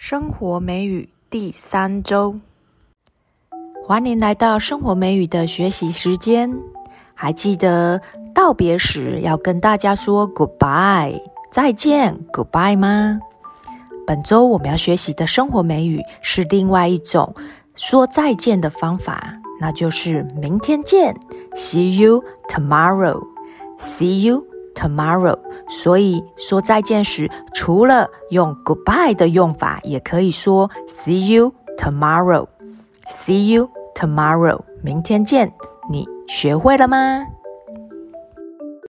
生活美语第3周，欢迎来到生活美语的学习时间。还记得道别时要跟大家说 goodbye 再见 goodbye 吗？本周我们要学习的生活美语是另外一种说再见的方法，那就是明天见 See you tomorrow See you tomorrow。 所以说再见时，除了用 goodbye 的用法，也可以说 See you tomorrow See you tomorrow 明天见。你学会了吗？